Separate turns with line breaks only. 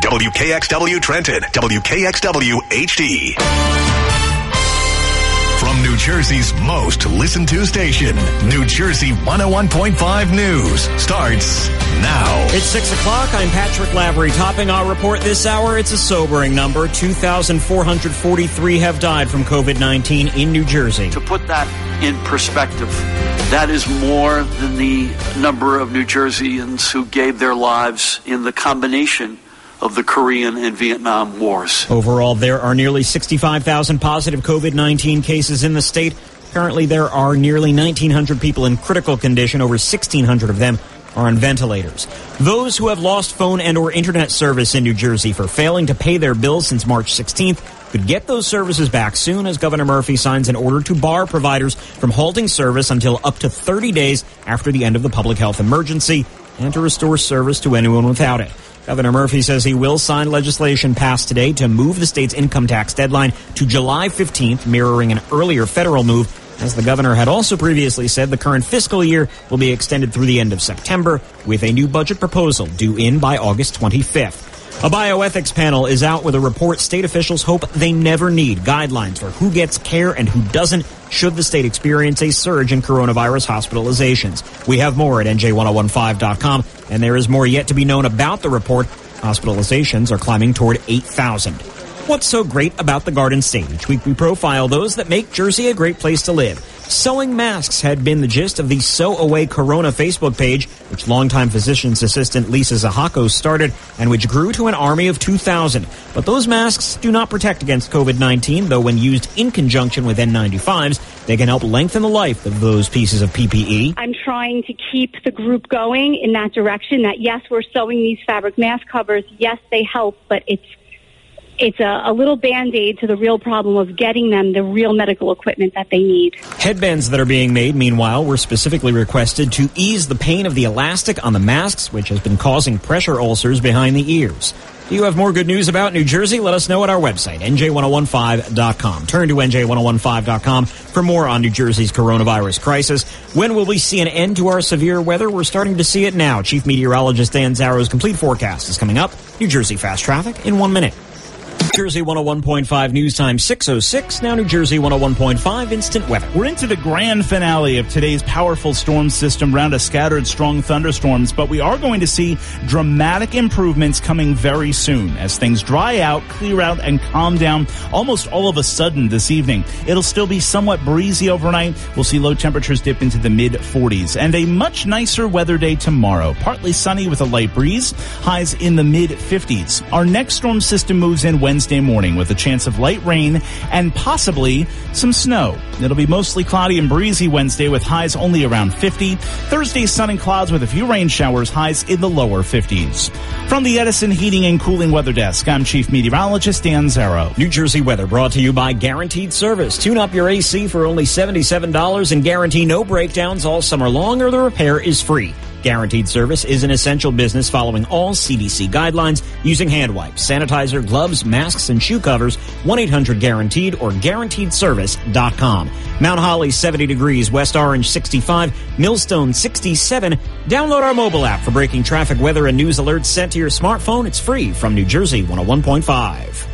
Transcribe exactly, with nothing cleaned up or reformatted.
W K X W Trenton, W K X W H D. From New Jersey's most listened to station, New Jersey one oh one point five News starts now.
It's six o'clock. I'm Patrick Lavery. Topping our report this hour, it's a sobering number. two thousand four hundred forty-three have died from COVID nineteen in New Jersey.
To put that in perspective, that is more than the number of New Jerseyans who gave their lives in the combination of the Korean and Vietnam wars.
Overall, there are nearly sixty-five thousand positive COVID nineteen cases in the state. Currently, there are nearly nineteen hundred people in critical condition. Over sixteen hundred of them are on ventilators. Those who have lost phone and or internet service in New Jersey for failing to pay their bills since March sixteenth could get those services back soon as Governor Murphy signs an order to bar providers from halting service until up to thirty days after the end of the public health emergency and to restore service to anyone without it. Governor Murphy says he will sign legislation passed today to move the state's income tax deadline to July fifteenth, mirroring an earlier federal move. As the governor had also previously said, the current fiscal year will be extended through the end of September, with a new budget proposal due in by August twenty-fifth. A bioethics panel is out with a report state officials hope they never need guidelines for who gets care and who doesn't should the state experience a surge in coronavirus hospitalizations. We have more at N J ten fifteen dot com, and there is more yet to be known about the report. Hospitalizations are climbing toward eight thousand. What's so great about the Garden State? Each week we profile those that make Jersey a great place to live. Sewing masks had been the gist of the Sew Away Corona Facebook page, which longtime physician's assistant Lisa Zahako started and which grew to an army of two thousand. But those masks do not protect against COVID nineteen, though when used in conjunction with N ninety-fives, they can help lengthen the life of those pieces of P P E.
I'm trying to keep the group going in that direction, that yes, we're sewing these fabric mask covers. Yes, they help, but it's It's a, a little Band-Aid to the real problem of getting them the real medical equipment that they need.
Headbands that are being made, meanwhile, were specifically requested to ease the pain of the elastic on the masks, which has been causing pressure ulcers behind the ears. Do you have more good news about New Jersey? Let us know at our website, N J ten fifteen dot com. Turn to N J ten fifteen dot com for more on New Jersey's coronavirus crisis. When will we see an end to our severe weather? We're starting to see it now. Chief Meteorologist Dan Zarrow's complete forecast is coming up. New Jersey Fast Traffic in one minute. New Jersey one oh one point five News Time six oh six. Now New Jersey one oh one point five Instant Weather.
We're into the grand finale of today's powerful storm system round of scattered strong thunderstorms, but we are going to see dramatic improvements coming very soon as things dry out, clear out, and calm down almost all of a sudden this evening. It'll still be somewhat breezy overnight. We'll see low temperatures dip into the mid forties and a much nicer weather day tomorrow. Partly sunny with a light breeze, highs in the mid fifties. Our next storm system moves in Wednesday morning with a chance of light rain and possibly some snow. It'll be mostly cloudy and breezy Wednesday with highs only around fifty. Thursday, sun and clouds with a few rain showers, highs in the lower fifties. From the Edison Heating and Cooling Weather Desk, I'm Chief Meteorologist Dan Zarrow.
New Jersey weather brought to you by Guaranteed Service. Tune up your A C for only seventy-seven dollars and guarantee no breakdowns all summer long, or the repair is free. Guaranteed Service is an essential business following all C D C guidelines, using hand wipes, sanitizer, gloves, masks, and shoe covers. one eight hundred guaranteed or guaranteed service dot com. Mount Holly seventy degrees, West Orange sixty-five, Millstone sixty-seven. Download our mobile app for breaking traffic, weather, and news alerts sent to your smartphone. It's free from New Jersey one oh one point five.